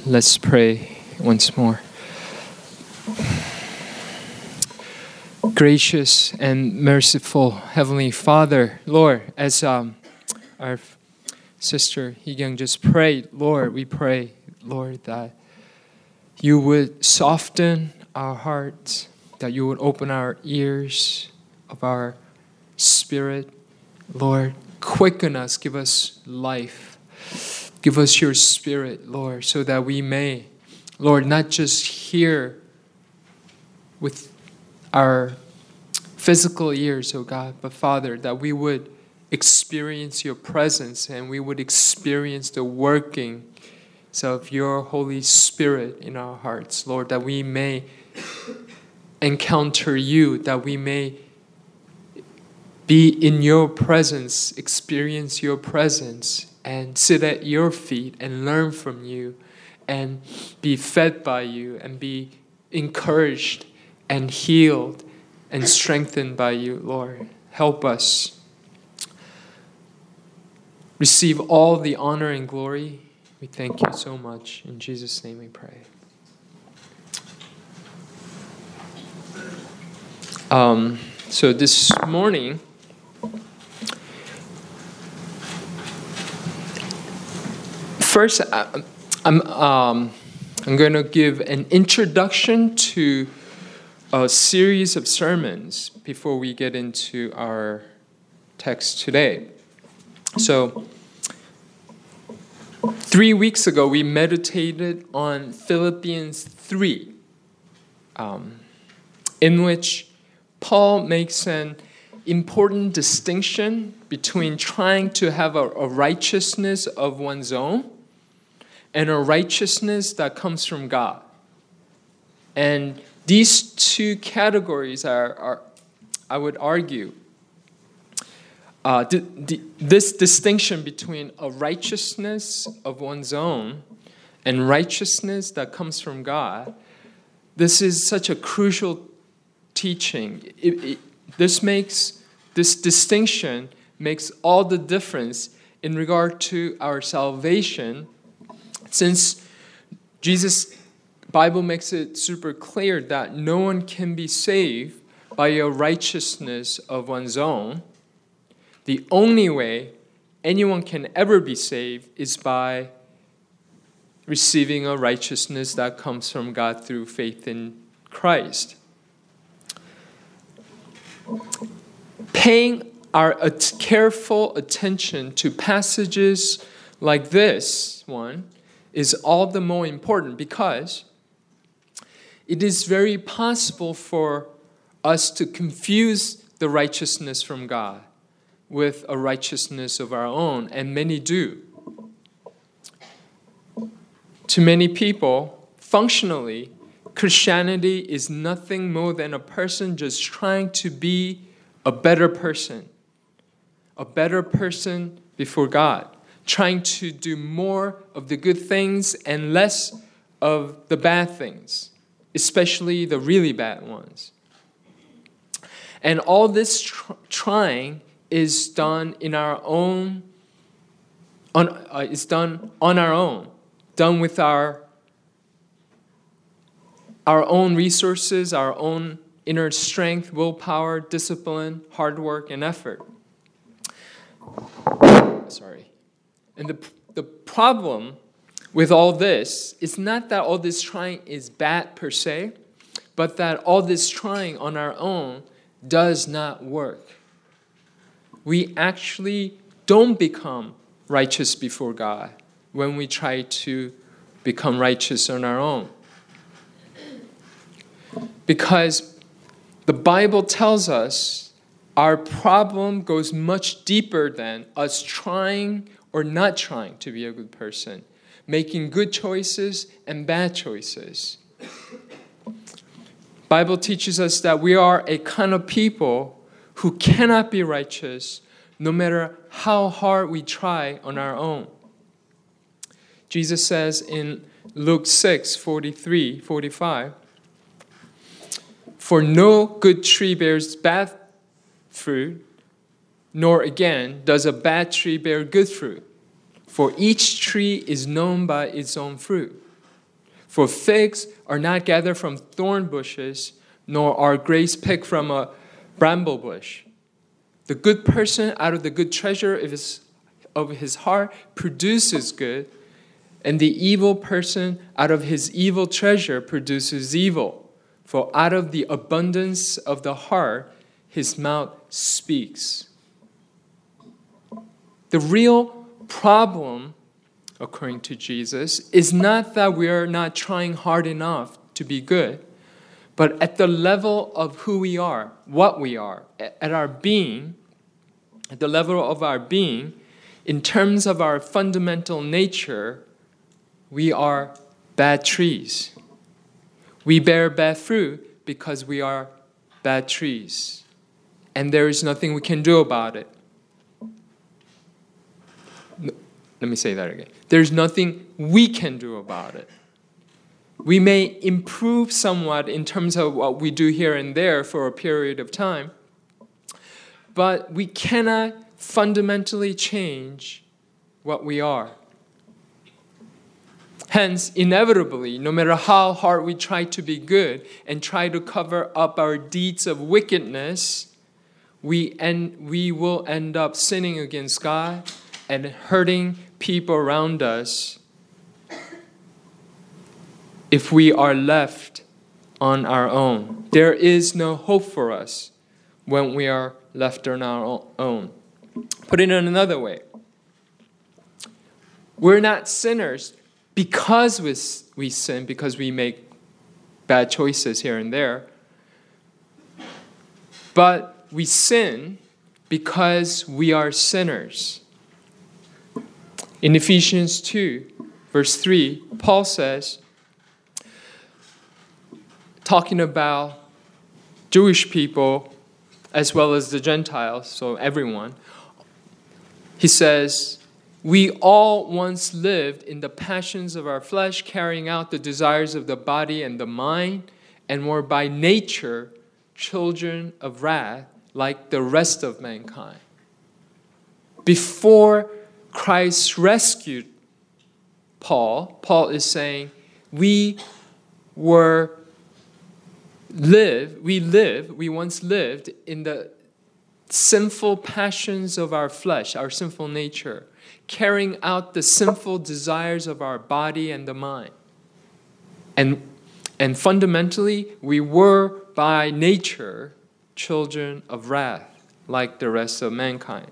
Let's pray once more. Gracious and merciful Heavenly Father, Lord, as our sister Hee-Kyung just prayed, Lord, we pray, Lord, that you would soften our hearts, that you would open our ears of our spirit. Lord, quicken us, give us life. Give us your spirit, Lord, so that we may, Lord, not just hear with our physical ears, oh God, but Father, that we would experience your presence and we would experience the working of your Holy Spirit in our hearts, Lord, that we may encounter you, that we may be in your presence, experience your presence, and sit at your feet and learn from you and be fed by you and be encouraged and healed and strengthened by you, Lord. Help us receive all the honor and glory. We thank you so much. In Jesus' name we pray. So this morning, first, I'm going to give an introduction to a series of sermons before we get into our text today. So, 3 weeks ago, we meditated on Philippians 3, in which Paul makes an important distinction between trying to have a righteousness of one's own and a righteousness that comes from God. And these two categories are I would argue, this distinction between a righteousness of one's own and righteousness that comes from God, this is such a crucial teaching. This distinction makes all the difference in regard to our salvation, since Jesus' Bible makes it super clear that no one can be saved by a righteousness of one's own. The only way anyone can ever be saved is by receiving a righteousness that comes from God through faith in Christ. Paying our careful attention to passages like this one is all the more important because it is very possible for us to confuse the righteousness from God with a righteousness of our own, and many do. To many people, functionally, Christianity is nothing more than a person just trying to be a better person before God, trying to do more of the good things and less of the bad things, especially the really bad ones. And all this trying is done in our own, is done on our own, done with our own resources, our own inner strength, willpower, discipline, hard work, and effort. And the problem with all this is not that all this trying is bad per se, but that all this trying on our own does not work. We actually don't become righteous before God when we try to become righteous on our own. Because the Bible tells us our problem goes much deeper than us trying or not trying to be a good person, making good choices and bad choices. Bible teaches us that we are a kind of people who cannot be righteous no matter how hard we try on our own. Jesus says in Luke 6:43-45, "For no good tree bears bad fruit, nor again does a bad tree bear good fruit. For each tree is known by its own fruit." For figs are not gathered from thorn bushes, nor are grapes picked from a bramble bush. The good person out of the good treasure of his heart produces good, and the evil person out of his evil treasure produces evil. For out of the abundance of the heart, his mouth speaks. The real problem, according to Jesus, is not that we are not trying hard enough to be good, but at the level of who we are, what we are, at our being, at the level of our being, in terms of our fundamental nature, we are bad trees. We bear bad fruit because we are bad trees. And there is nothing we can do about it. Let me say that again. There's nothing we can do about it. We may improve somewhat in terms of what we do here and there for a period of time, but we cannot fundamentally change what we are. Hence, inevitably, no matter how hard we try to be good and try to cover up our deeds of wickedness, we will end up sinning against God and hurting people around us if we are left on our own. There is no hope for us when we are left on our own. Put it in another way. We're not sinners because we sin, because we make bad choices here and there. But we sin because we are sinners. In Ephesians 2, verse 3, Paul says, talking about Jewish people as well as the Gentiles, so everyone, he says, we all once lived in the passions of our flesh, carrying out the desires of the body and the mind, and were by nature children of wrath, like the rest of mankind. Before Christ rescued Paul is saying, we once lived in the sinful passions of our flesh, our sinful nature, carrying out the sinful desires of our body and the mind. And fundamentally, we were by nature children of wrath, like the rest of mankind.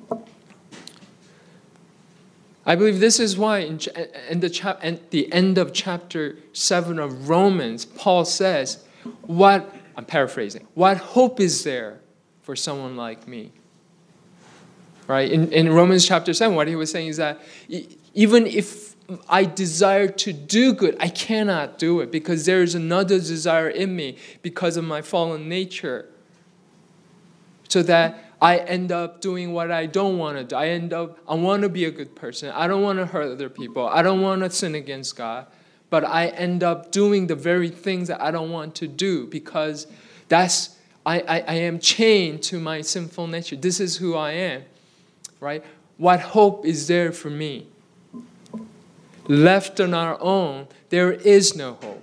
I believe this is why at the end of chapter 7 of Romans, Paul says, I'm paraphrasing, what hope is there for someone like me? Right? In Romans chapter 7, what he was saying is that even if I desire to do good, I cannot do it because there is another desire in me because of my fallen nature. So that I end up doing what I don't want to do. I want to be a good person. I don't want to hurt other people. I don't want to sin against God. But I end up doing the very things that I don't want to do because I am chained to my sinful nature. This is who I am, right? What hope is there for me? Left on our own, there is no hope.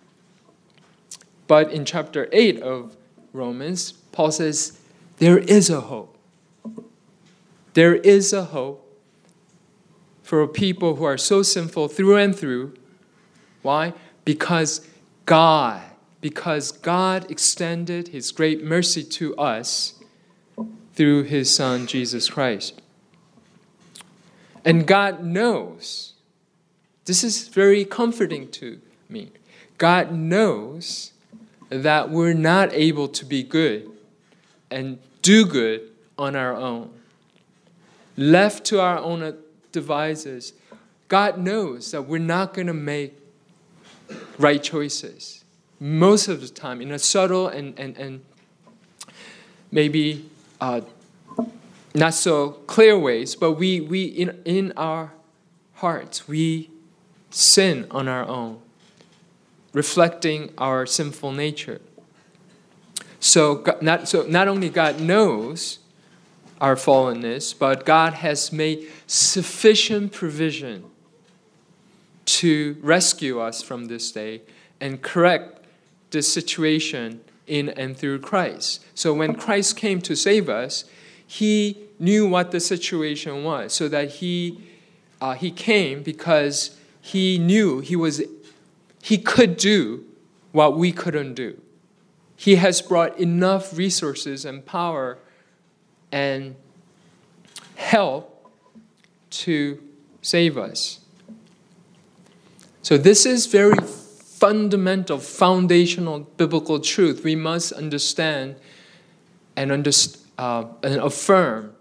But in chapter 8 of Romans, Paul says, there is a hope. There is a hope for people who are so sinful through and through. Why? Because God extended His great mercy to us through His Son, Jesus Christ. And God knows, this is very comforting to me, God knows that we're not able to be good and do good on our own. Left to our own devices, God knows that we're not going to make right choices. Most of the time, in a subtle and maybe not so clear ways, but we in our hearts, we sin on our own, reflecting our sinful nature. So not only God knows our fallenness, but God has made sufficient provision to rescue us from this day and correct this situation in and through Christ. So when Christ came to save us, he knew what the situation was, so that he came because he knew he could do what we couldn't do. He has brought enough resources and power and help to save us. So this is very fundamental, foundational biblical truth we must understand and affirm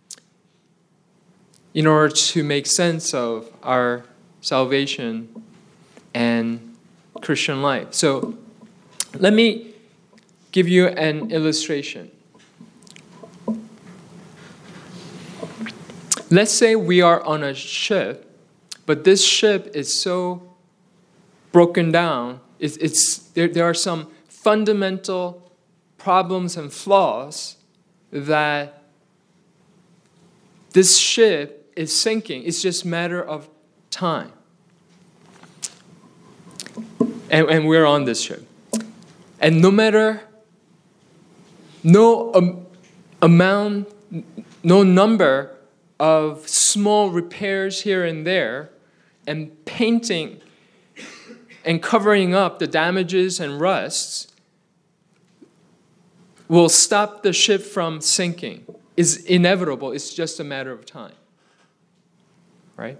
in order to make sense of our salvation and Christian life. So let me give you an illustration. Let's say we are on a ship, but this ship is so broken down. There are some fundamental problems and flaws that this ship is sinking. It's just a matter of time. And we're on this ship. And no number of small repairs here and there, and painting and covering up the damages and rusts will stop the ship from sinking. It's inevitable. It's just a matter of time. Right?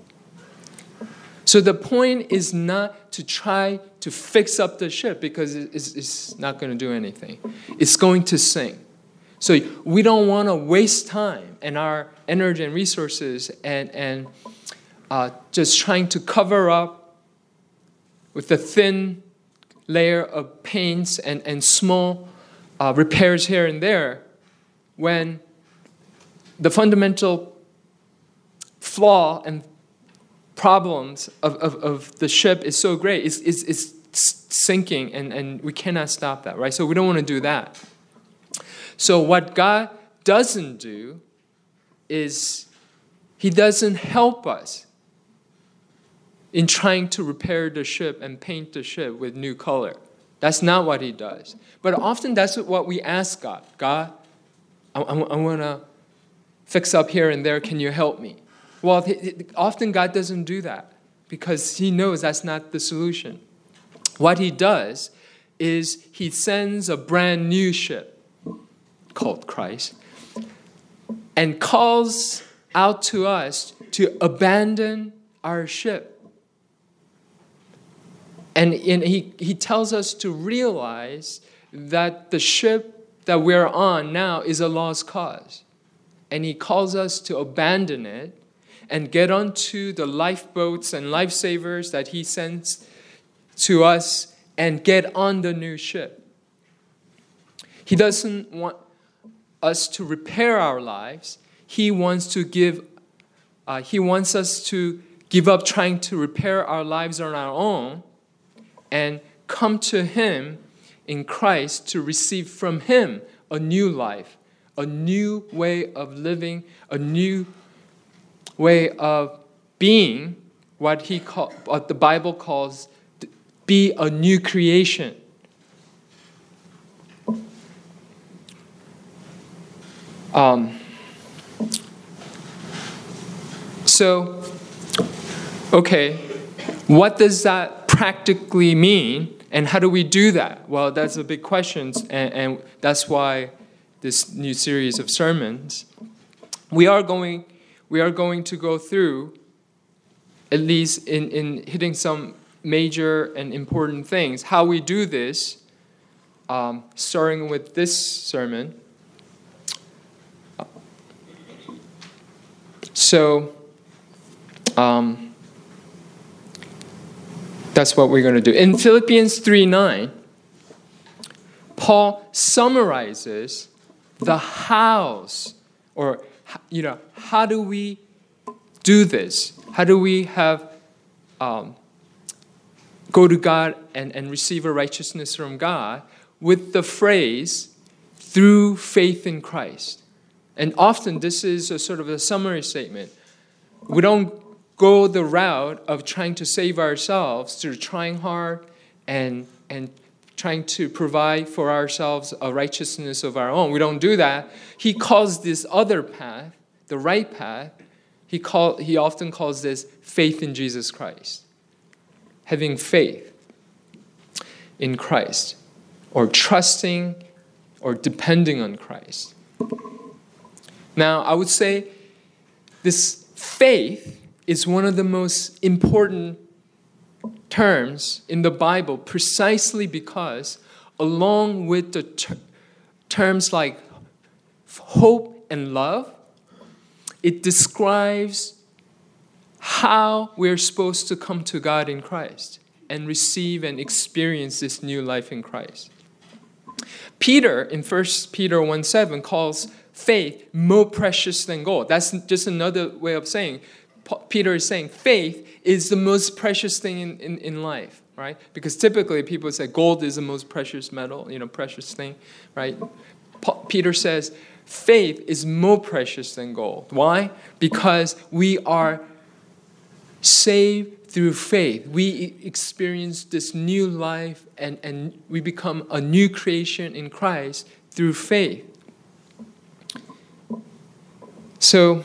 So the point is not to try to fix up the ship, because it's not going to do anything. It's going to sink. So we don't want to waste time and our energy and resources and just trying to cover up with a thin layer of paints and small repairs here and there, when the fundamental flaw and problems of the ship is so great. It's sinking, and we cannot stop that, right? So we don't want to do that. So what God doesn't do is he doesn't help us in trying to repair the ship and paint the ship with new color. That's not what he does. But often that's what we ask God. God, I want to fix up here and there. Can you help me? Well, often God doesn't do that because he knows that's not the solution. What he does is he sends a brand new ship called Christ and calls out to us to abandon our ship. And he tells us to realize that the ship that we're on now is a lost cause. And he calls us to abandon it and get onto the lifeboats and lifesavers that he sends to us and get on the new ship. He doesn't want us to repair our lives. He wants us to give up trying to repair our lives on our own and come to him in Christ to receive from him a new life, a new way of living, a new way of being, what the Bible calls be a new creation. What does that practically mean, and how do we do that? Well, that's a big question, and that's why this new series of sermons. We are going to go through, at least in hitting some major and important things, how we do this, starting with this sermon. That's what we're going to do. In Philippians 3:9, Paul summarizes the hows, or how do we do this? How do we have go to God and receive a righteousness from God with the phrase, through faith in Christ. And often this is a sort of a summary statement. We don't go the route of trying to save ourselves through trying hard and trying to provide for ourselves a righteousness of our own. We don't do that. He calls this other path, the right path, he often calls this faith in Jesus Christ. Having faith in Christ, or trusting or depending on Christ. Now, I would say this faith is one of the most important terms in the Bible precisely because along with the terms like hope and love, it describes how we're supposed to come to God in Christ and receive and experience this new life in Christ. Peter, in 1 Peter 1:7, calls faith more precious than gold. That's just another way of saying, Peter is saying faith is the most precious thing in life, right? Because typically people say gold is the most precious metal, precious thing, right? Peter says faith is more precious than gold. Why? Because we are saved through faith. We experience this new life and we become a new creation in Christ through faith. So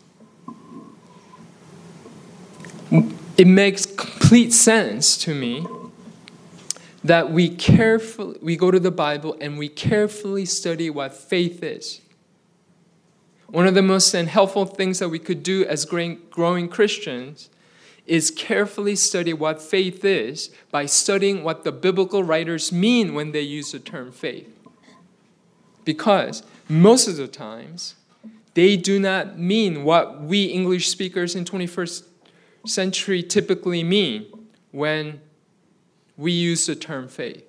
it makes complete sense to me that we go to the Bible and we carefully study what faith is. One of the most helpful things that we could do as growing Christians is carefully study what faith is by studying what the biblical writers mean when they use the term faith. Because most of the times, they do not mean what we English speakers in 21st century typically mean when we use the term faith.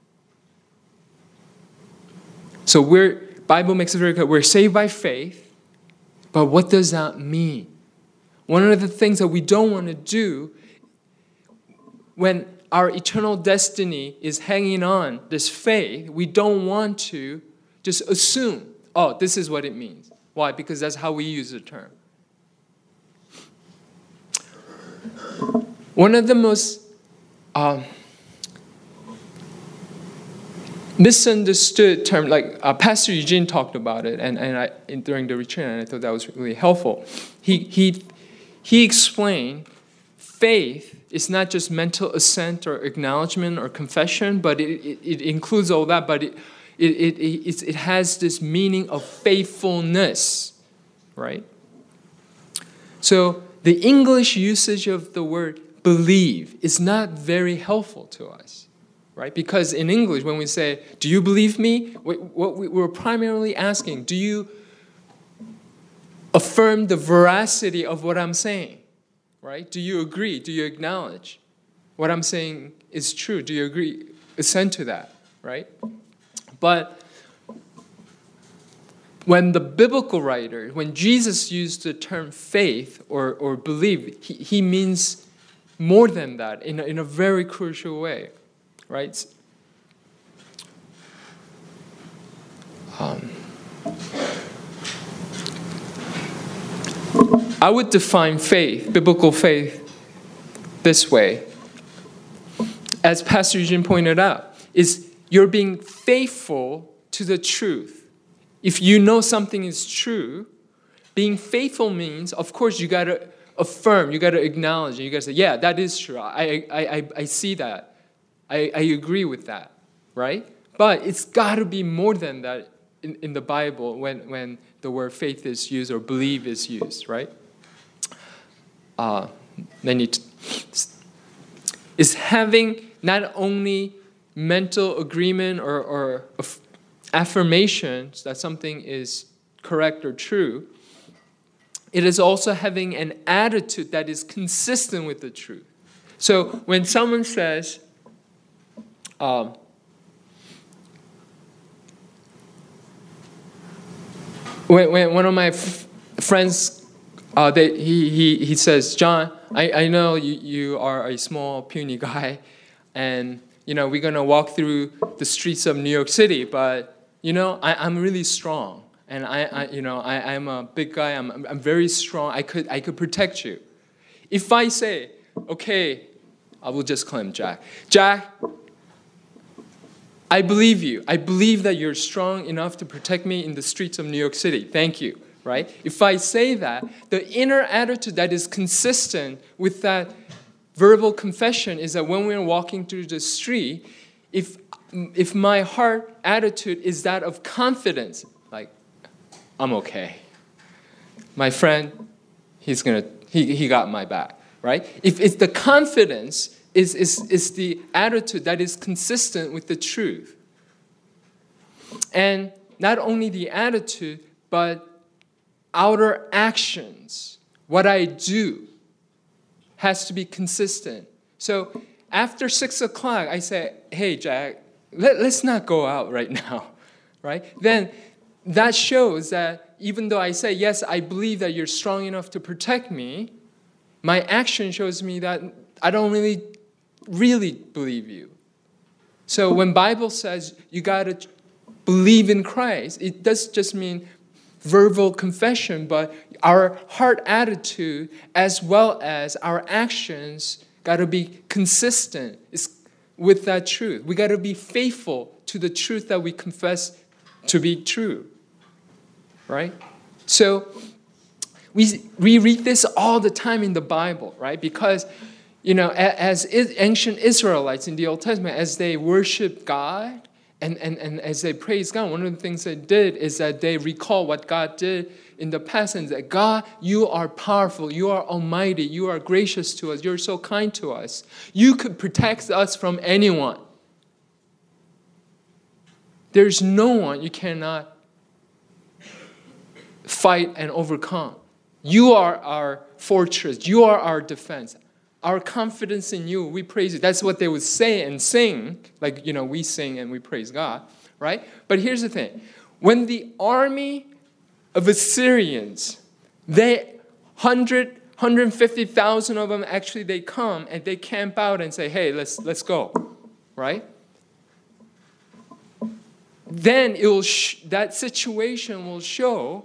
So Bible makes it very clear, we're saved by faith, but what does that mean? One of the things that we don't want to do when our eternal destiny is hanging on this faith, we don't want to just assume, oh, this is what it means. Why? Because that's how we use the term. One of the most misunderstood term, like Pastor Eugene talked about it, and during the retreat, and I thought that was really helpful. He explained faith is not just mental assent or acknowledgement or confession, but it includes all that. But it has this meaning of faithfulness, right? So the English usage of the word believe is not very helpful to us, right? Because in English, when we say, do you believe me? What we're primarily asking, do you affirm the veracity of what I'm saying, right? Do you agree? Do you acknowledge what I'm saying is true? Do you agree, assent to that, right? But when the biblical writer, when Jesus used the term faith or believe, he means more than that in a very crucial way, right? I would define faith, biblical faith, this way. As Pastor Eugene pointed out, is you're being faithful to the truth. If you know something is true, being faithful means, of course, you got to affirm, you got to acknowledge, and you got to say, yeah, that is true. I see that. I agree with that, right? But it's got to be more than that in the Bible when the word faith is used or believe is used, right? Is having not only mental agreement or affirmations that something is correct or true, it is also having an attitude that is consistent with the truth. So when someone says, when one of my friends, he says, John, I know you are a small, puny guy, and we're gonna walk through the streets of New York City, but I'm really strong, and I'm a big guy. I'm very strong. I could protect you. If I say, okay, I will just claim Jack. Jack, I believe you. I believe that you're strong enough to protect me in the streets of New York City. Thank you, right? If I say that, the inner attitude that is consistent with that verbal confession is that when we're walking through the street, if my heart attitude is that of confidence, like, I'm okay. My friend, he got my back, right? If it's the confidence is the attitude that is consistent with the truth. And not only the attitude, but outer actions, what I do, has to be consistent. So after 6 o'clock, I say, hey, Jack, let's not go out right now, right? Then that shows that even though I say, yes, I believe that you're strong enough to protect me, my action shows me that I don't really believe you. So when Bible says you got to believe in Christ, it doesn't just mean verbal confession, but our heart attitude as well as our actions got to be consistent with that truth. We got to be faithful to the truth that we confess to be true, right? So we read this all the time in the Bible, right? Because, as ancient Israelites in the Old Testament, as they worship God and as they praise God, one of the things they did is that they recall what God did in the past and that, God, you are powerful, you are almighty, you are gracious to us, you're so kind to us. You could protect us from anyone. There's no one you cannot fight and overcome. You are our fortress. You are our defense. Our confidence in you, we praise you. That's what they would say and sing. Like, we sing and we praise God, right? But here's the thing. When the army of Assyrians, 150,000 of them, actually they come and they camp out and say, hey, let's go, right? Then that situation will show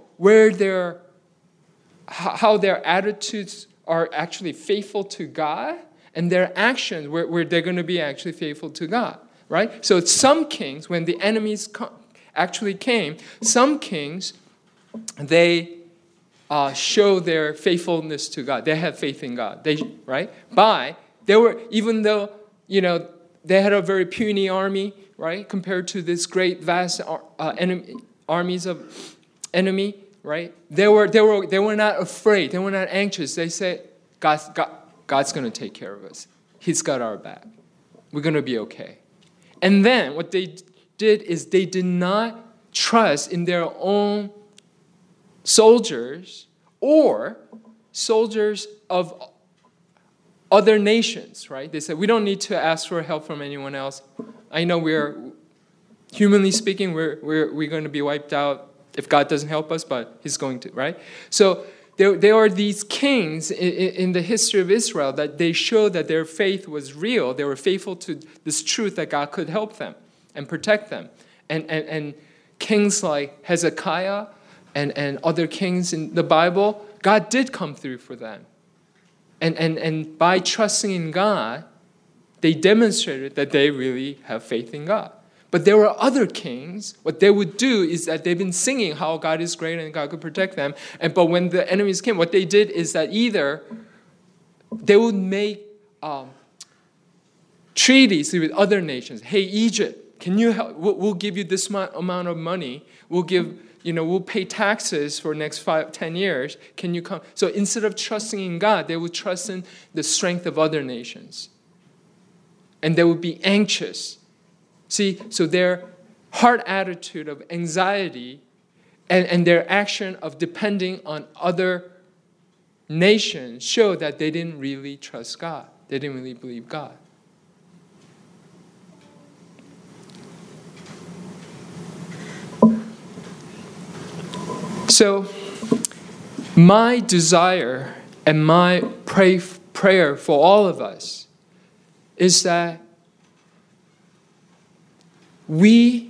how their attitudes are actually faithful to God and their actions where they're going to be actually faithful to God, right? So some kings, when the enemies actually came, some kings, they show their faithfulness to God. They have faith in God, right? Even though, they had a very puny army, right, compared to this great vast armies of enemy, right? They were not afraid. They were not anxious. They said, God's going to take care of us. He's got our back. We're going to be okay. And then what they did is they did not trust in their own soldiers or soldiers of other nations, right? They said, we don't need to ask for help from anyone else. I know humanly speaking, we're going to be wiped out if God doesn't help us, but he's going to, right? So there are these kings in the history of Israel that they showed that their faith was real. They were faithful to this truth that God could help them and protect them. And kings like Hezekiah and other kings in the Bible, God did come through for them. And by trusting in God, they demonstrated that they really have faith in God. But there were other kings. What they would do is that they've been singing how God is great and God could protect them. But when the enemies came, what they did is that either they would make treaties with other nations. Hey, Egypt, can you help? We'll give you this amount of money. We'll pay taxes for the next 5-10 years. Can you come? So instead of trusting in God, they would trust in the strength of other nations. And they would be anxious. See, so their heart attitude of anxiety and their action of depending on other nations show that they didn't really trust God. They didn't really believe God. So, my desire and my prayer for all of us is that we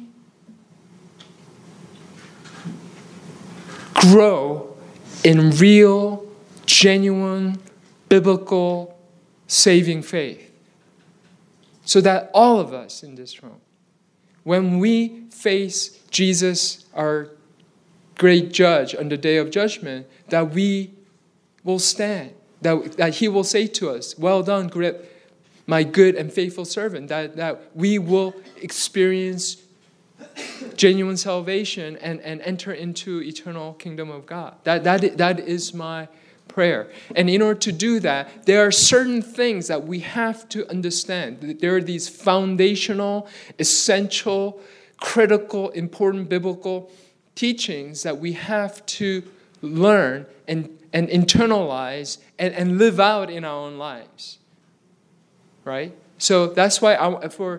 grow in real, genuine biblical saving faith. So that all of us in this room, when we face Jesus, our great judge on the day of judgment, that we will stand, that he will say to us, well done, my good and faithful servant, that we will experience genuine salvation and enter into eternal kingdom of God. That is my prayer. And in order to do that, there are certain things that we have to understand. There are these foundational, essential, critical, important biblical teachings that we have to learn and internalize and live out in our own lives. Right? So that's why for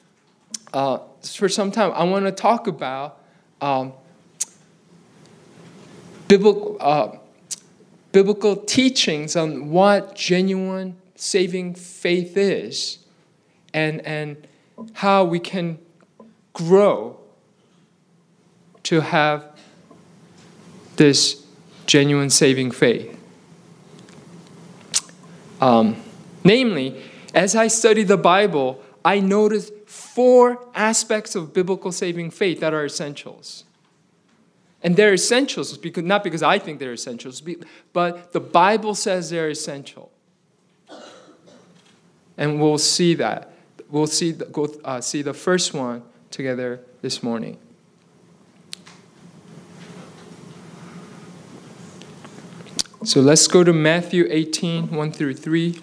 some time I want to talk about biblical teachings on what genuine saving faith is and how we can grow to have this genuine saving faith. Namely, as I study the Bible, I noticed 4 aspects of biblical saving faith that are essentials. And they're essentials not because I think they're essentials, but the Bible says they're essential. And we'll see that. We'll see the first one together this morning. So let's go to Matthew 18, 1 through 3.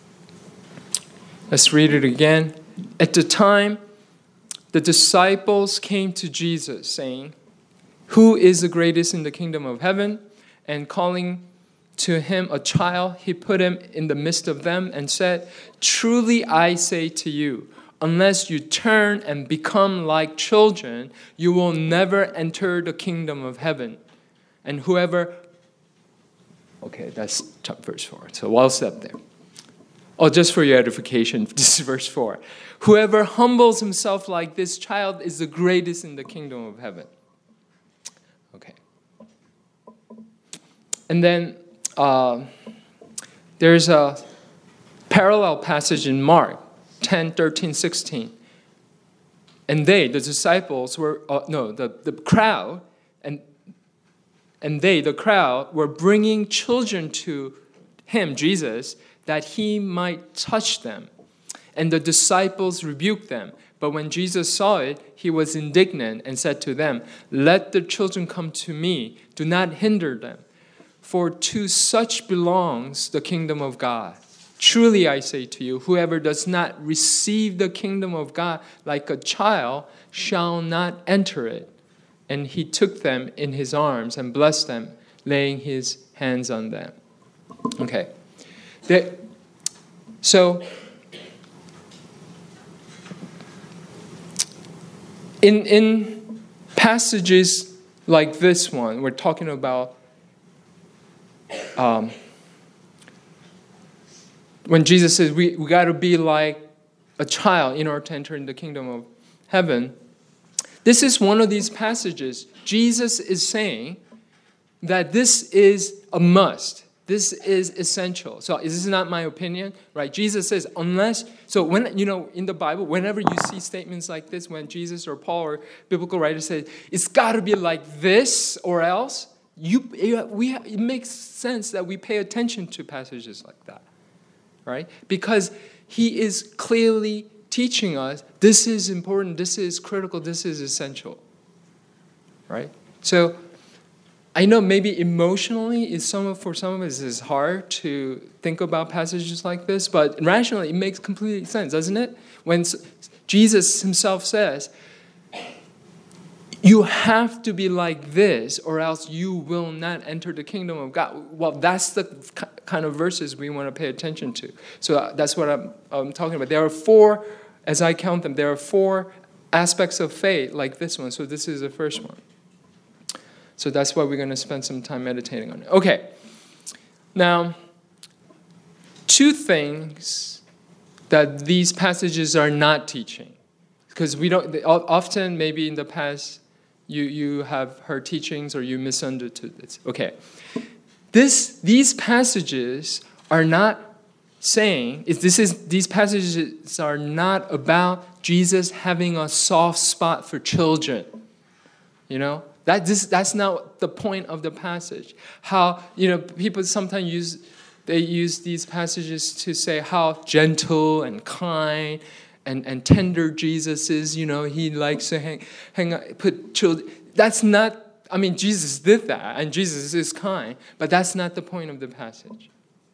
Let's read it again. At the time, the disciples came to Jesus, saying, "Who is the greatest in the kingdom of heaven?" And calling to him a child, he put him in the midst of them and said, "Truly I say to you, unless you turn and become like children, you will never enter the kingdom of heaven. And whoever..." Okay, that's verse 4. So I'll stop there. Oh, just for your edification, this is verse 4. "Whoever humbles himself like this child is the greatest in the kingdom of heaven." Okay. And then there's a parallel passage in Mark 10, 13, 16. And the disciples were, the crowd, the crowd were bringing children to him, Jesus, that he might touch them. And the disciples rebuked them. But when Jesus saw it, he was indignant and said to them, "Let the children come to me. Do not hinder them. For to such belongs the kingdom of God. Truly I say to you, whoever does not receive the kingdom of God like a child shall not enter it." And he took them in his arms and blessed them, laying his hands on them. Okay. So, in passages like this one, we're talking about when Jesus says we got to be like a child in order to enter in the kingdom of heaven. This is one of these passages. Jesus is saying that this is a must. This is essential. So this is not my opinion, right? Jesus says, when, in the Bible, whenever you see statements like this, when Jesus or Paul or biblical writers say, it's got to be like this or else, it makes sense that we pay attention to passages like that, right? Because he is clearly teaching us, this is important, this is critical, this is essential, right? So I know maybe emotionally, for some of us, it's hard to think about passages like this, but rationally, it makes complete sense, doesn't it? When Jesus himself says, you have to be like this, or else you will not enter the kingdom of God. Well, that's the kind of verses we want to pay attention to. So that's what I'm talking about. There are 4, as I count them, there are 4 aspects of faith like this one. So this is the first one. So that's why we're going to spend some time meditating on it. Okay. Now, 2 things that these passages are not teaching. Because often, maybe in the past, you have heard teachings or you misunderstood this. Okay. These passages are not saying, these passages are not about Jesus having a soft spot for children. That's not the point of the passage. How, people sometimes use these passages to say how gentle and kind and tender Jesus is. He likes to put children. That's not, Jesus did that, and Jesus is kind, but that's not the point of the passage.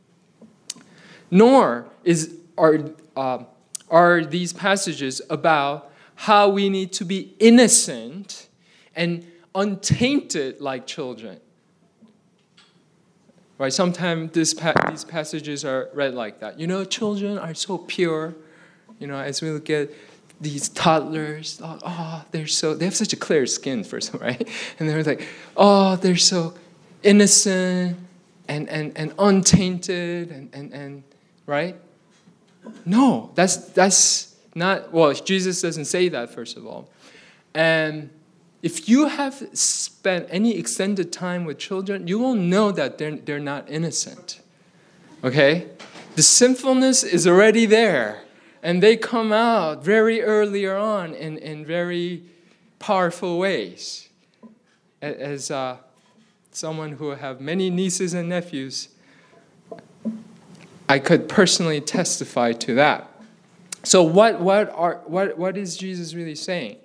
Nor are these passages about how we need to be innocent and untainted like children. Right? Sometimes these passages are read like that. Children are so pure. As we look at these toddlers, they have such a clear skin first, right? And they're like, they're so innocent and untainted and right? No, that's not. Well, Jesus doesn't say that, first of all. And if you have spent any extended time with children, you will know that they're not innocent. Okay? The sinfulness is already there. And they come out very earlier on in very powerful ways. As someone who have many nieces and nephews, I could personally testify to that. So what is Jesus really saying?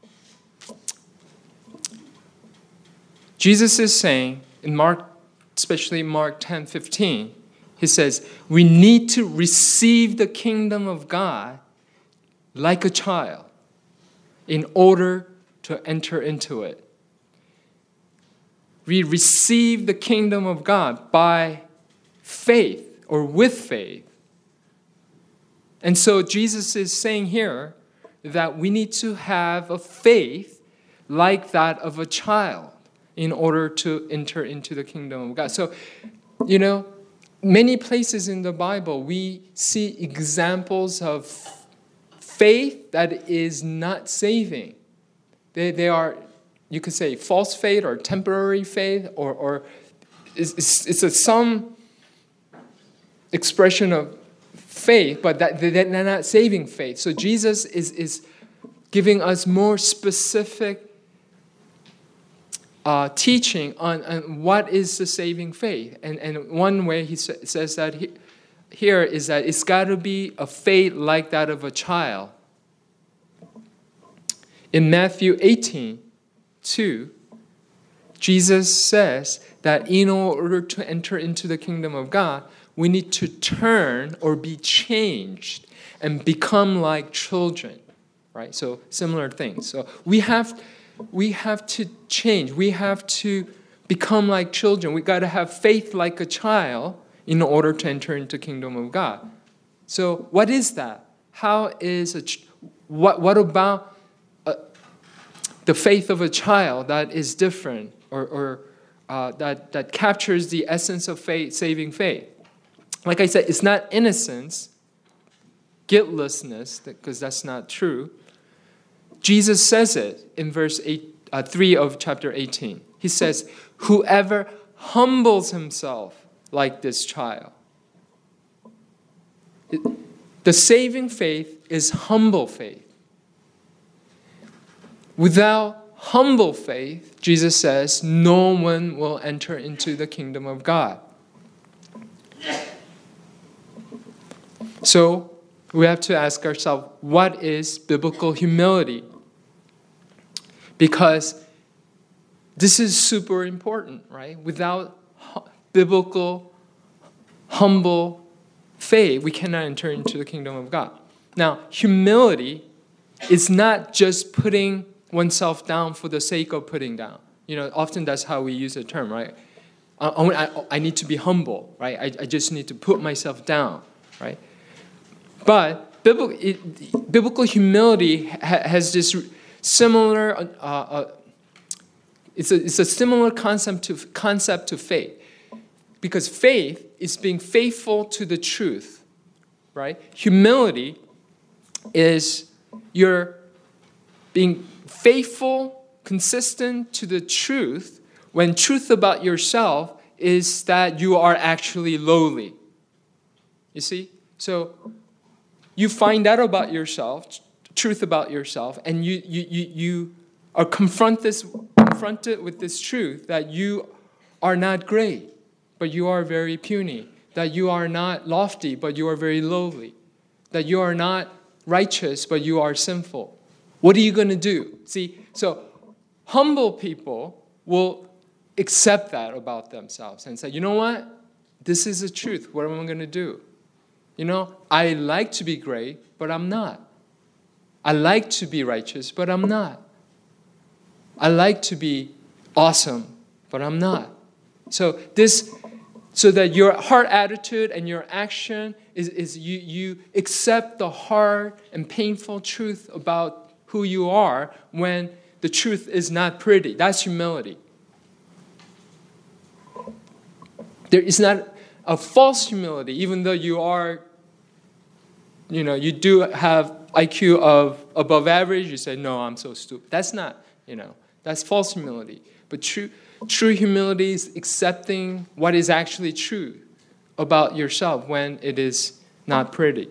Jesus is saying in Mark, especially Mark 10:15, he says, we need to receive the kingdom of God like a child in order to enter into it. We receive the kingdom of God by faith or with faith. And so Jesus is saying here that we need to have a faith like that of a child in order to enter into the kingdom of God. So, many places in the Bible, we see examples of faith that is not saving. They are, you could say, false faith or temporary faith, or it's some expression of faith, but that they're not saving faith. So Jesus is giving us more specific teaching on what is the saving faith. And one way he says that here is that it's got to be a faith like that of a child. In Matthew 18:2, Jesus says that in order to enter into the kingdom of God, we need to turn or be changed and become like children. Right? So similar things. So we have to change. We have to become like children. We got to have faith like a child in order to enter into the kingdom of God. So what is that? How is what about the faith of a child that is different or that captures the essence of faith, saving faith? Like I said, it's not innocence, guiltlessness, because that's not true. Jesus says it in verse 3 of chapter 18. He says, whoever humbles himself like this child. The saving faith is humble faith. Without humble faith, Jesus says, no one will enter into the kingdom of God. So, we have to ask ourselves, what is biblical humility? Because this is super important, right? Without biblical, humble faith, we cannot enter into the kingdom of God. Now, humility is not just putting oneself down for the sake of putting down. Often that's how we use the term, right? I need to be humble, right? I just need to put myself down, right? But biblical humility has this similar. It's a similar concept to faith, because faith is being faithful to the truth, right? Humility is you're being faithful, consistent to the truth when truth about yourself is that you are actually lowly, You see? So you find out about yourself, truth about yourself, and you are confronted with this truth that you are not great, but you are very puny, that you are not lofty, but you are very lowly, that you are not righteous, but you are sinful. What are you going to do? See, so humble people will accept that about themselves and say, you know what? This is the truth. What am I going to do? You know, I like to be great, but I'm not. I like to be righteous, but I'm not. I like to be awesome, but I'm not. So that your heart attitude and your action is you accept the hard and painful truth about who you are when the truth is not pretty. That's humility. There is not a false humility, even though you are, you do have IQ of above average. You say, no, I'm so stupid. That's not, that's false humility. But true humility is accepting what is actually true about yourself when it is not pretty.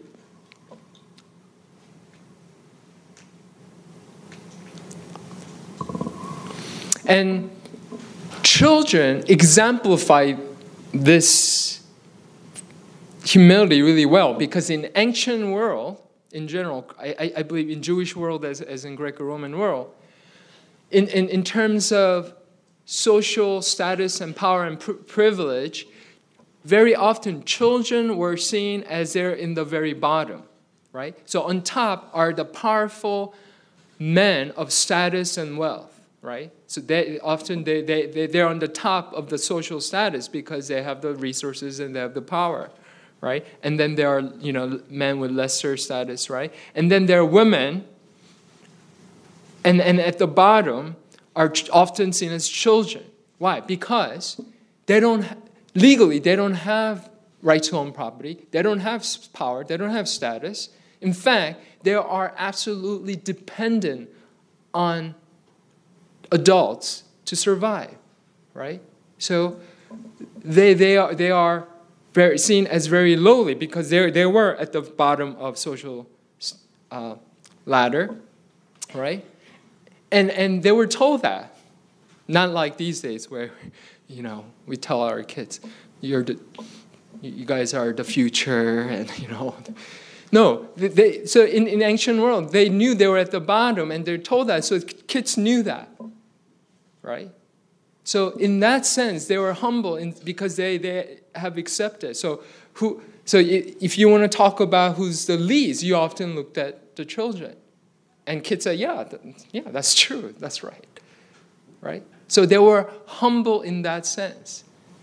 And children exemplify this humility really well, because in ancient world, in general, I believe in Jewish world as in Greco-Roman world, in terms of social status and power and privilege, very often children were seen as they're in the very bottom, right? So on top are the powerful men of status and wealth, right? So they're on the top of the social status because they have the resources and they have the power, right? And then there are, men with lesser status, right? And then there are women, and at the bottom are often seen as children. Why? Because legally they don't have right to own property, they don't have power, they don't have status. In fact, they are absolutely dependent on adults to survive, right? So they are very seen as very lowly because they were at the bottom of social ladder, right? And they were told that, not like these days where, we tell our kids, you guys are the future, and No, so in ancient world, they knew they were at the bottom, and they're told that, so kids knew that, right? So in that sense, they were humble because they have accepted. So if you want to talk about who's the least, you often looked at the children. And kids say, yeah, that's true, that's right? So they were humble in that sense.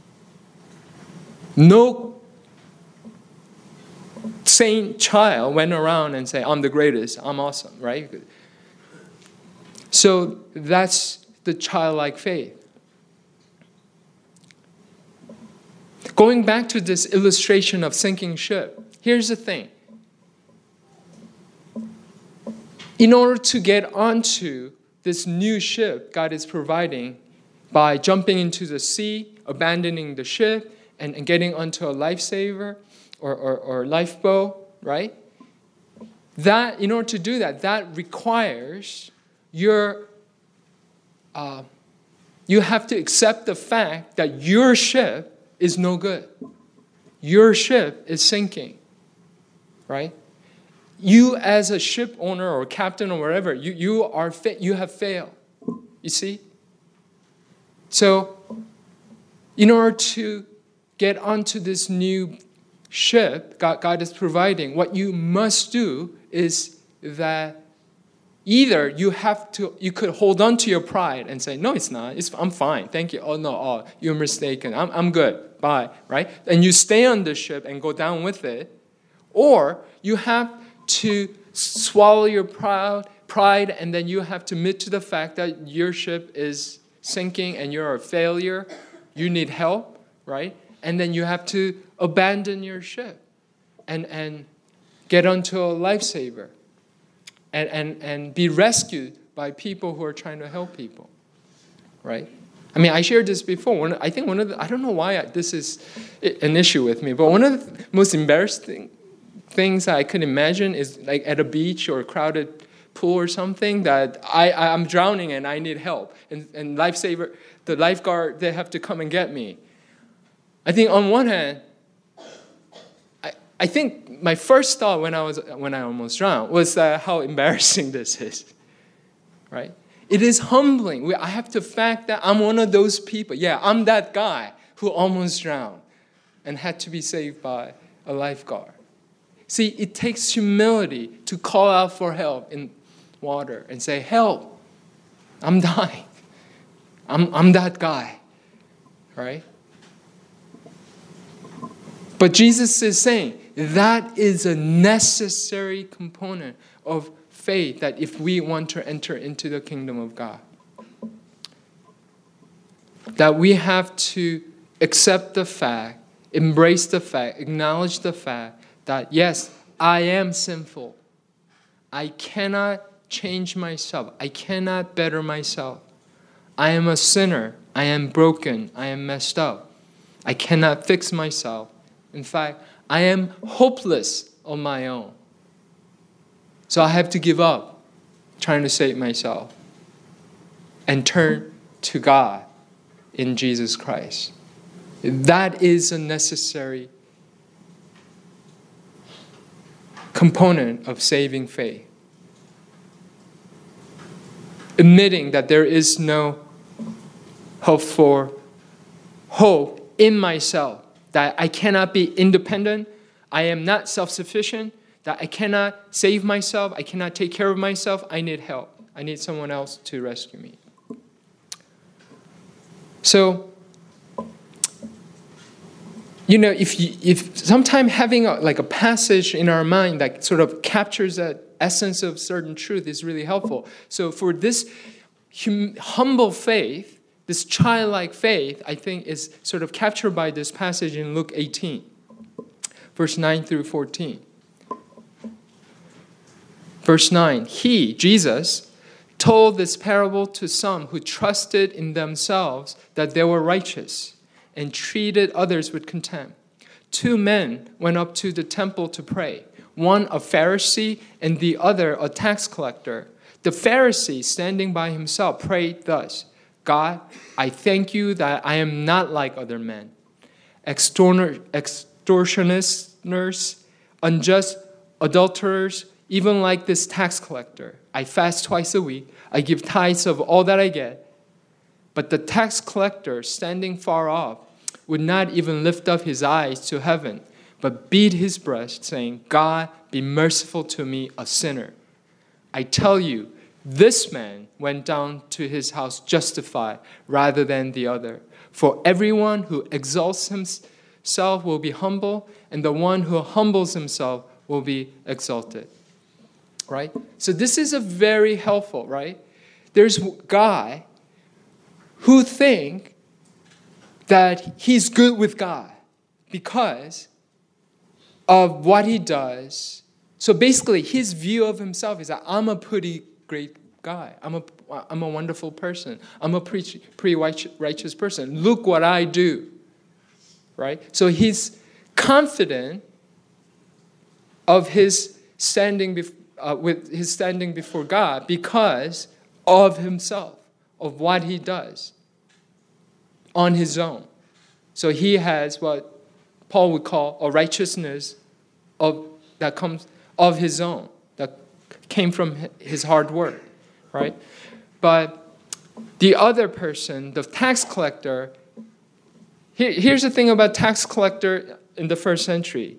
No sane child went around and said, I'm the greatest, I'm awesome, right? So that's the childlike faith. Going back to this illustration of sinking ship, here's the thing. In order to get onto this new ship God is providing by jumping into the sea, abandoning the ship, and getting onto a lifesaver or lifeboat, right? That, in order to do that requires you have to accept the fact that your ship is no good. Your ship is sinking, right? You as a ship owner or captain or wherever, you have failed. You see? So, in order to get onto this new ship God is providing, what you must do is that either you could hold on to your pride and say, no, it's not. I'm fine. Thank you. Oh, no. You're mistaken. I'm good. Bye. Right? And you stay on the ship and go down with it. Or you have to swallow your pride, and then you have to admit to the fact that your ship is sinking and you're a failure. You need help, right? And then you have to abandon your ship and get onto a lifesaver and be rescued by people who are trying to help people, right? I mean, I shared this before. I don't know why this is an issue with me, but one of the most embarrassing things I could imagine is like at a beach or a crowded pool or something that I'm drowning and I need help. And the lifeguard, they have to come and get me. I think on one hand, I think my first thought when I almost drowned was how embarrassing this is, right? It is humbling. I have to fact that I'm one of those people. Yeah, I'm that guy who almost drowned and had to be saved by a lifeguard. See, it takes humility to call out for help in water and say, help, I'm dying. I'm that guy, right? But Jesus is saying that is a necessary component of faith that if we want to enter into the kingdom of God, that we have to accept the fact, embrace the fact, acknowledge the fact that yes, I am sinful. I cannot change myself. I cannot better myself. I am a sinner. I am broken. I am messed up. I cannot fix myself. In fact, I am hopeless on my own. So I have to give up trying to save myself and turn to God in Jesus Christ. That is a necessary component of saving faith. Admitting that there is no hope in myself, that I cannot be independent, I am not self-sufficient, that I cannot save myself, I cannot take care of myself, I need help. I need someone else to rescue me. So, if sometime having a passage in our mind that sort of captures that essence of certain truth is really helpful. So for this humble faith, this childlike faith, I think is sort of captured by this passage in Luke 18, verse 9 through 14. Verse 9, he, Jesus, told this parable to some who trusted in themselves that they were righteous and treated others with contempt. 2 men went up to the temple to pray, one a Pharisee and the other a tax collector. The Pharisee, standing by himself, prayed thus, God, I thank you that I am not like other men, extortioners, unjust adulterers, even like this tax collector. I fast twice a week. I give tithes of all that I get. But the tax collector, standing far off, would not even lift up his eyes to heaven, but beat his breast, saying, God, be merciful to me, a sinner. I tell you, this man went down to his house justified rather than the other. For everyone who exalts himself will be humble, and the one who humbles himself will be exalted. Right? So this is a very helpful, right? There's a guy who think that he's good with God because of what he does. So basically, his view of himself is that I'm a pretty great guy. I'm a wonderful person. I'm a pretty righteous person. Look what I do. Right? So he's confident of his standing before God because of himself, of what he does on his own. So he has what Paul would call a righteousness that comes of his own, that came from his hard work, right? But the other person, the tax collector, here's the thing about tax collector in the first century.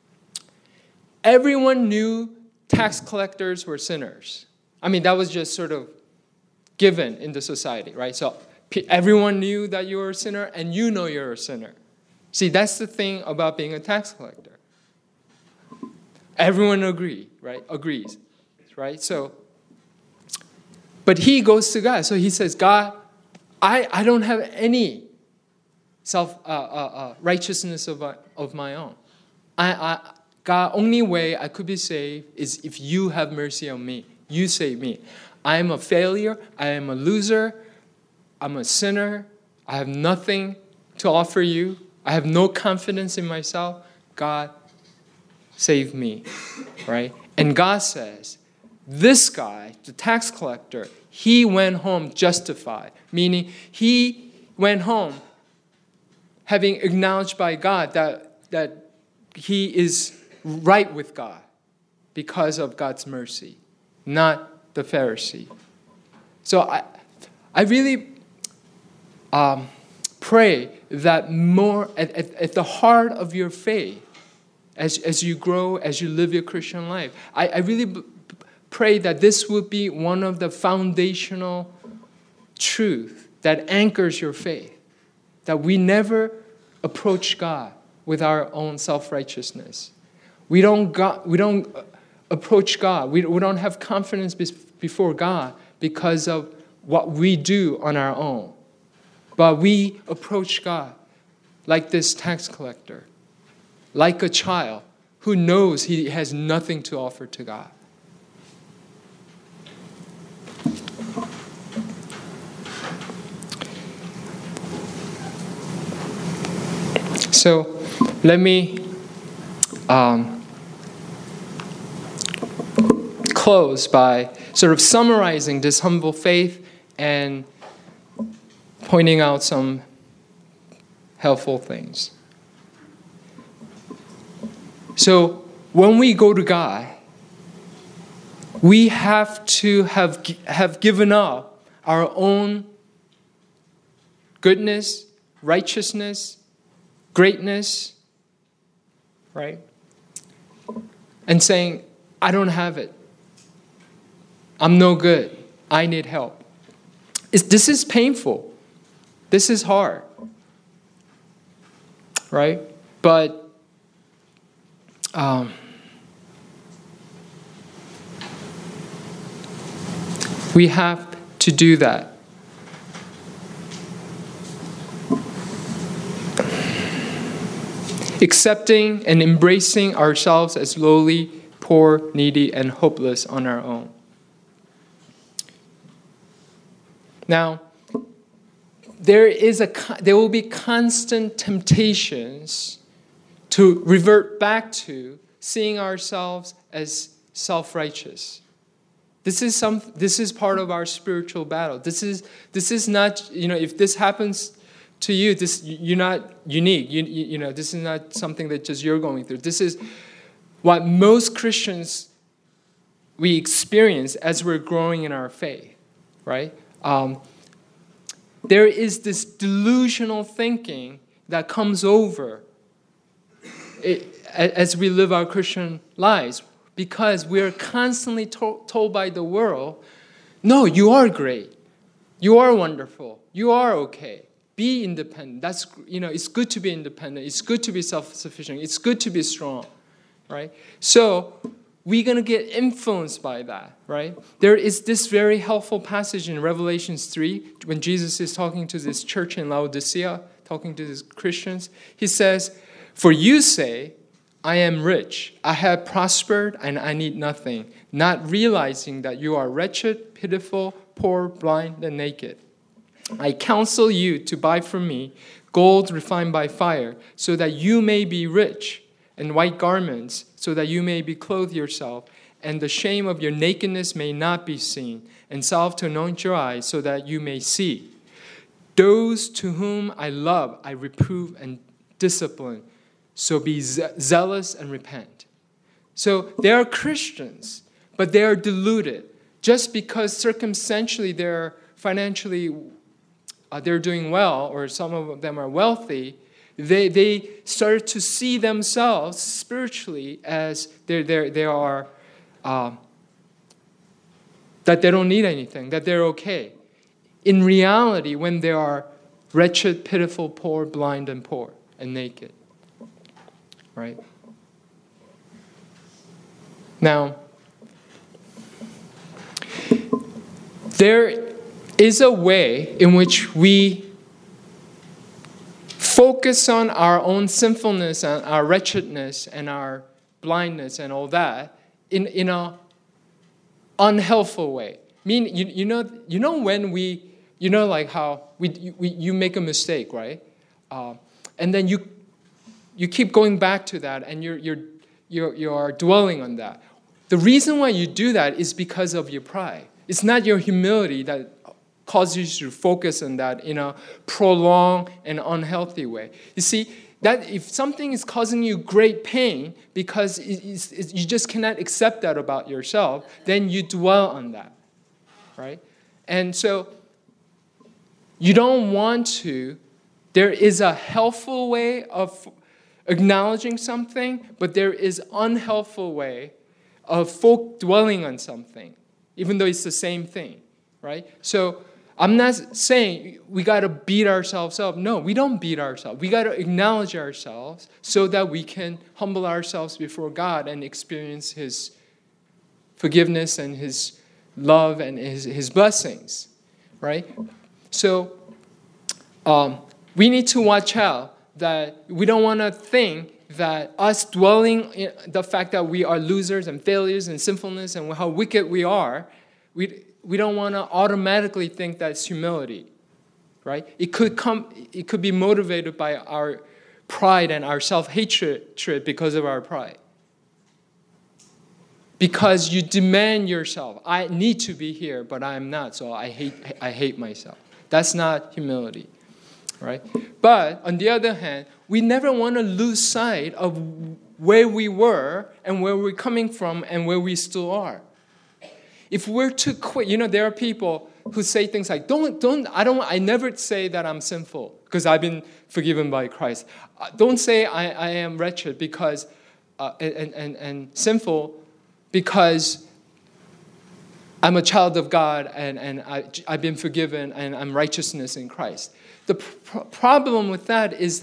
Everyone knew tax collectors were sinners. I mean, that was just sort of given in the society, right? So everyone knew that you were a sinner, and you know you're a sinner. See, that's the thing about being a tax collector. Everyone agrees, right? So, but he goes to God. So he says, God, I don't have any righteousness of my own. God, only way I could be saved is if you have mercy on me. You save me. I am a failure. I am a loser. I'm a sinner. I have nothing to offer you. I have no confidence in myself. God, save me, right? And God says, this guy, the tax collector, he went home justified, meaning he went home having acknowledged by God that he is right with God because of God's mercy, not the Pharisee. So I really pray that more at the heart of your faith, as you grow, as you live your Christian life, I really pray that this would be one of the foundational truths that anchors your faith, that we never approach God with our own self-righteousness. We don't approach God. We don't have confidence before God because of what we do on our own. But we approach God like this tax collector, like a child who knows he has nothing to offer to God. So let me close by sort of summarizing this humble faith and pointing out some helpful things. So when we go to God, we have to have given up our own goodness, righteousness, greatness, right? And saying, I don't have it. I'm no good. I need help. This is painful. This is hard, right? But we have to do that. Accepting and embracing ourselves as lowly, poor, needy, and hopeless on our own. Now, there will be constant temptations to revert back to seeing ourselves as self-righteous. This is part of our spiritual battle. This is not, if this happens to you, you're not unique. This is not something that just you're going through. This is what most Christians we experience as we're growing in our faith, right? There is this delusional thinking that comes over as we live our Christian lives, because we are constantly told by the world, no, you are great, you are wonderful, you are okay. Be independent. It's good to be independent. It's good to be self-sufficient. It's good to be strong, right? So we're going to get influenced by that, right? There is this very helpful passage in Revelation 3 when Jesus is talking to this church in Laodicea, talking to these Christians. He says, for you say, I am rich, I have prospered, and I need nothing, not realizing that you are wretched, pitiful, poor, blind, and naked. I counsel you to buy from me gold refined by fire, so that you may be rich, and white garments, so that you may be clothed yourself, and the shame of your nakedness may not be seen, and salve to anoint your eyes, so that you may see. Those to whom I love, I reprove and discipline, so be zealous and repent. So they are Christians, but they are deluded. Just because circumstantially they're financially they're doing well, or some of them are wealthy, they started to see themselves spiritually as they are that they don't need anything, that they're okay. In reality, when they are wretched, pitiful, poor, blind, and poor, and naked, right? Now, there is a way in which we focus on our own sinfulness and our wretchedness and our blindness and all that in a unhelpful way. I mean, you know when we You know, like how you make a mistake, right? And then you keep going back to that, and you're dwelling on that. The reason why you do that is because of your pride. It's not your humility that causes you to focus on that in a prolonged and unhealthy way. You see, that if something is causing you great pain because you just cannot accept that about yourself, then you dwell on that, right? And so you don't want to. There is a helpful way of acknowledging something, but there is unhelpful way of folk dwelling on something, even though it's the same thing, right? So I'm not saying we got to beat ourselves up. No, we don't beat ourselves. We got to acknowledge ourselves so that we can humble ourselves before God and experience His forgiveness and His love and His blessings, right? So we need to watch out that we don't want to think that us dwelling in the fact that we are losers and failures and sinfulness and how wicked we are, we don't want to automatically think that's humility, right? It could be motivated by our pride and our self-hatred because of our pride. Because you demand yourself, I need to be here, but I am not, so I hate myself. That's not humility, right? But on the other hand, we never want to lose sight of where we were and where we're coming from and where we still are. If we're too quick, there are people who say things like, I never say that I'm sinful because I've been forgiven by Christ. Don't say I am wretched because, and sinful because I'm a child of God and I've been forgiven and I'm righteousness in Christ. The problem with that is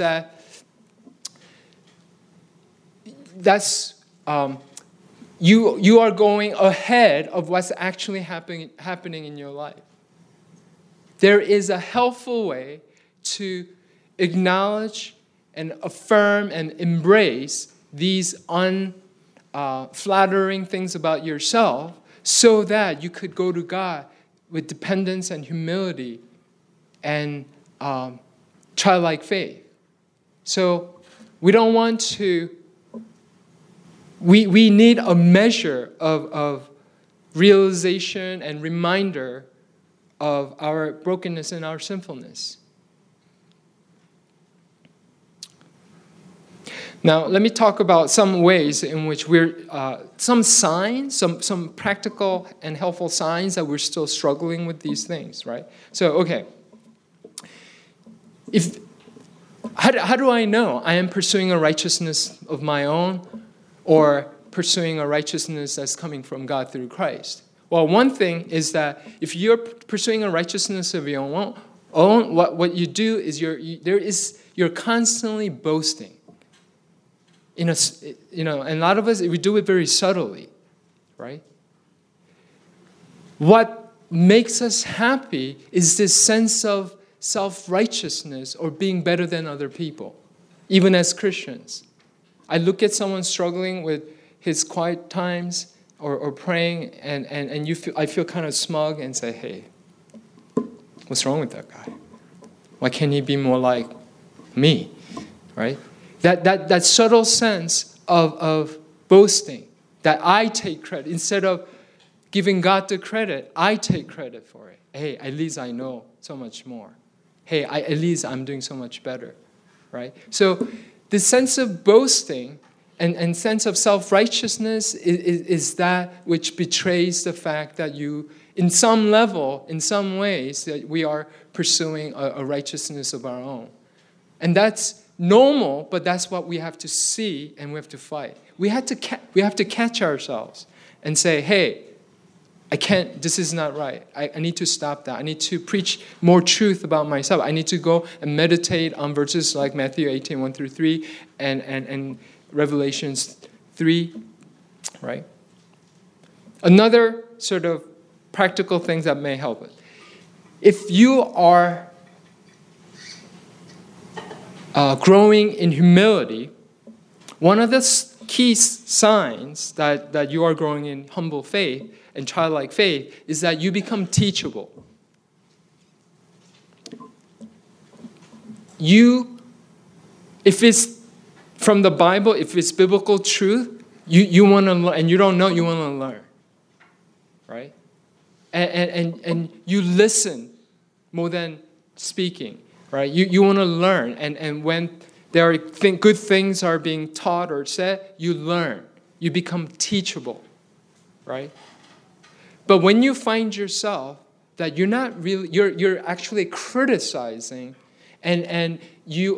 that's you are going ahead of what's actually happening in your life. There is a helpful way to acknowledge and affirm and embrace these unflattering things about yourself so that you could go to God with dependence and humility and childlike faith. So we don't want to. We need a measure of realization and reminder of our brokenness and our sinfulness. Now, let me talk about some ways in which some signs, some practical and helpful signs that we're still struggling with these things, right? So, okay. How do I know I am pursuing a righteousness of my own or pursuing a righteousness that's coming from God through Christ? Well, one thing is that if you're pursuing a righteousness of your own, what you do is you're constantly boasting. And a lot of us, we do it very subtly, right? What makes us happy is this sense of self-righteousness or being better than other people, even as Christians. I look at someone struggling with his quiet times or praying, and I feel kind of smug and say, hey, what's wrong with that guy? Why can't he be more like me, right? That subtle sense of boasting, that I take credit. Instead of giving God the credit, I take credit for it. Hey, at least I know so much more. Hey, at least I'm doing so much better, right? So the sense of boasting and sense of self-righteousness is that which betrays the fact that you, in some level, in some ways, that we are pursuing a righteousness of our own. And that's normal, but that's what we have to see and we have to fight. We have to catch ourselves and say, hey, I can't, this is not right. I need to stop that. I need to preach more truth about myself. I need to go and meditate on verses like Matthew 18, 1 through 3, and Revelations 3, right? Another sort of practical things that may help it. If you are growing in humility, one of the key signs that you are growing in humble faith and childlike faith is that you become teachable. if it's from the Bible, if it's biblical truth, you want to learn, and you don't know, you want to learn, right? And you listen more than speaking, right? You want to learn, and when there are good things are being taught or said, you learn. You become teachable, right? But when you find yourself that you're not really, you're actually criticizing, and you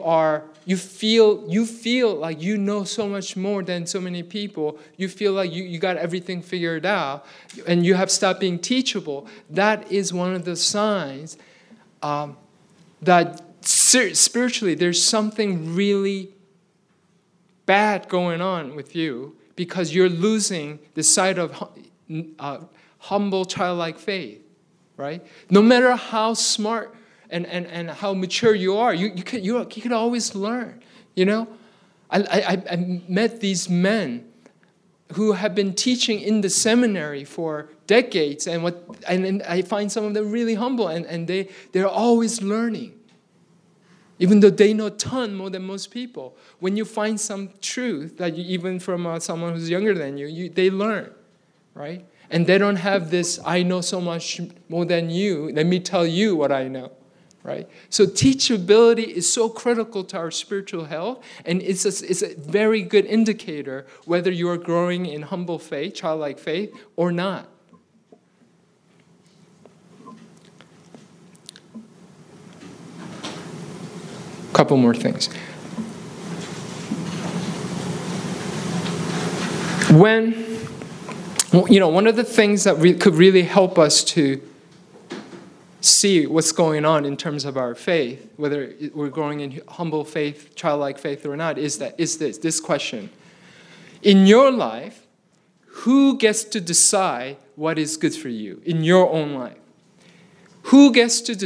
feel like you know so much more than so many people. You feel like you got everything figured out, and you have stopped being teachable. That is one of the signs that spiritually there's something really bad going on with you, because you're losing the sight of humble childlike faith, right? No matter how smart and how mature you are, you can always learn. You know, I met these men who have been teaching in the seminary for decades, and I find some of them really humble, and they're always learning. Even though they know a ton more than most people, when you find some truth that even from someone who's younger than you, they learn, right? And they don't have this, I know so much more than you, let me tell you what I know, right? So teachability is so critical to our spiritual health, and it's a very good indicator whether you are growing in humble faith, childlike faith, or not. Couple more things. One of the things that could really help us to see what's going on in terms of our faith, whether we're growing in humble faith, childlike faith or not, is this question. In your life, who gets to decide what is good for you in your own life? Who gets to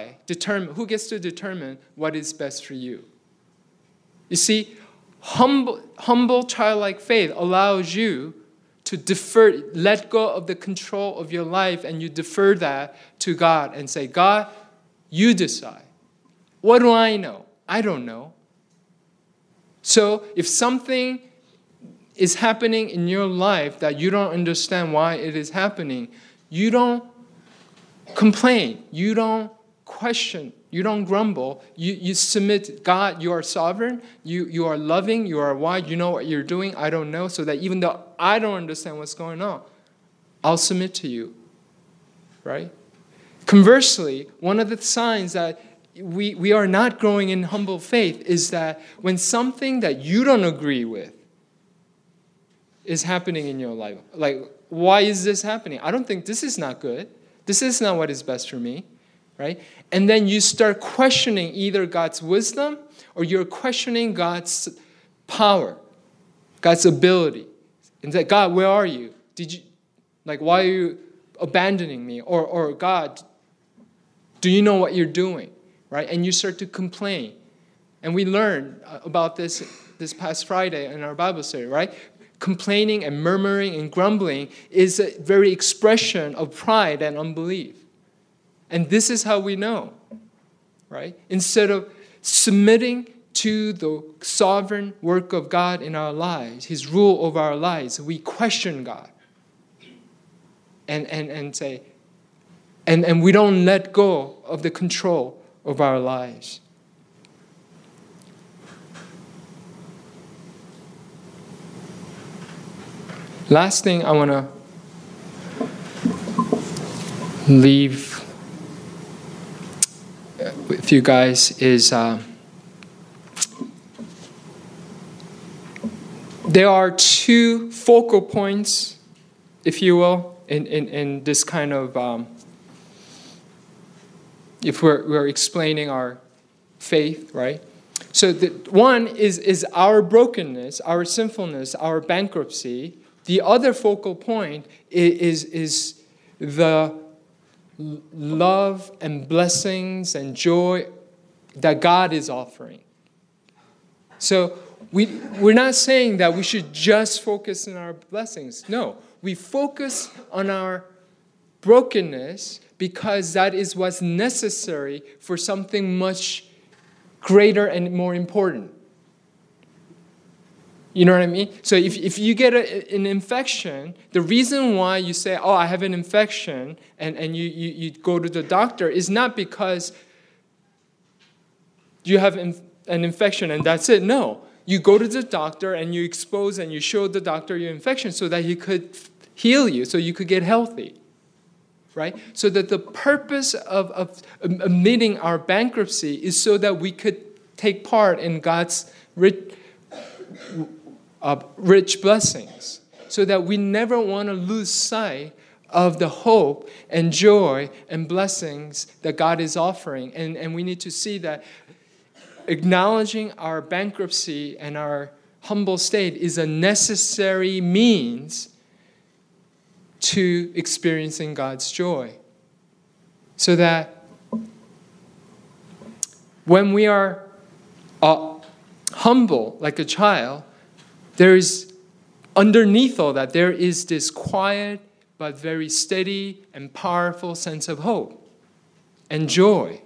determine what is best for you? You see, humble childlike faith allows you to let go of the control of your life, and you defer that to God and say, God, you decide. What do I know? I don't know. So if something is happening in your life that you don't understand why it is happening, you don't complain, you don't question, you don't grumble, you submit. God, you are sovereign, you are loving, you are wise, you know what you're doing, I don't know, so that even though I don't understand what's going on, I'll submit to you, right? Conversely, one of the signs that we are not growing in humble faith is that when something that you don't agree with is happening in your life, like, why is this happening? I don't think this is not good. This is not what is best for me, right? And then you start questioning either God's wisdom or you're questioning God's power, God's ability. And say, God, where are you? Why are you abandoning me? Or God, do you know what you're doing, right? And you start to complain. And we learned about this past Friday in our Bible study, right? Complaining and murmuring and grumbling is a very expression of pride and unbelief. And this is how we know, right? Instead of submitting to the sovereign work of God in our lives, His rule over our lives, we question God. And say, and we don't let go of the control of our lives. Last thing I want to leave with you guys is there are two focal points, if you will, in this kind of, if we're explaining our faith, right? So one is our brokenness, our sinfulness, our bankruptcy. The other focal point is the love and blessings and joy that God is offering. So we're not saying that we should just focus on our blessings. No, we focus on our brokenness because that is what's necessary for something much greater and more important. You know what I mean? So if you get an infection, the reason why you say, oh, I have an infection, and you go to the doctor is not because you have an infection and that's it. No. You go to the doctor and you expose and you show the doctor your infection so that he could heal you, so you could get healthy. Right? So that the purpose of admitting our bankruptcy is so that we could take part in God's rich blessings, so that we never want to lose sight of the hope and joy and blessings that God is offering. And we need to see that acknowledging our bankruptcy and our humble state is a necessary means to experiencing God's joy. So that when we are humble like a child, there is, underneath all that, there is this quiet but very steady and powerful sense of hope and joy.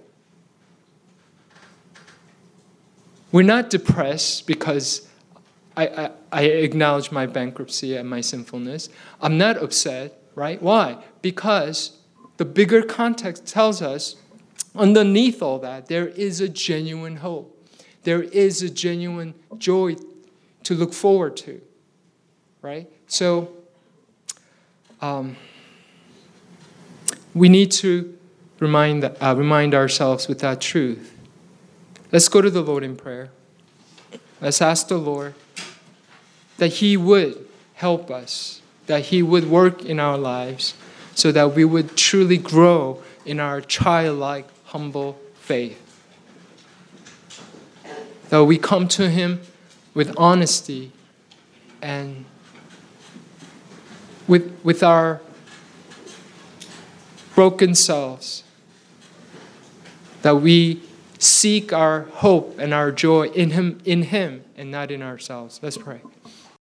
We're not depressed because I acknowledge my bankruptcy and my sinfulness. I'm not upset, right? Why? Because the bigger context tells us underneath all that, there is a genuine hope. There is a genuine joy to look forward to, right? So we need to remind ourselves with that truth. Let's go to the Lord in prayer. Let's ask the Lord that He would help us, that He would work in our lives so that we would truly grow in our childlike, humble faith. That we come to Him with honesty and with our broken selves, that we seek our hope and our joy in Him and not in ourselves. Let's pray.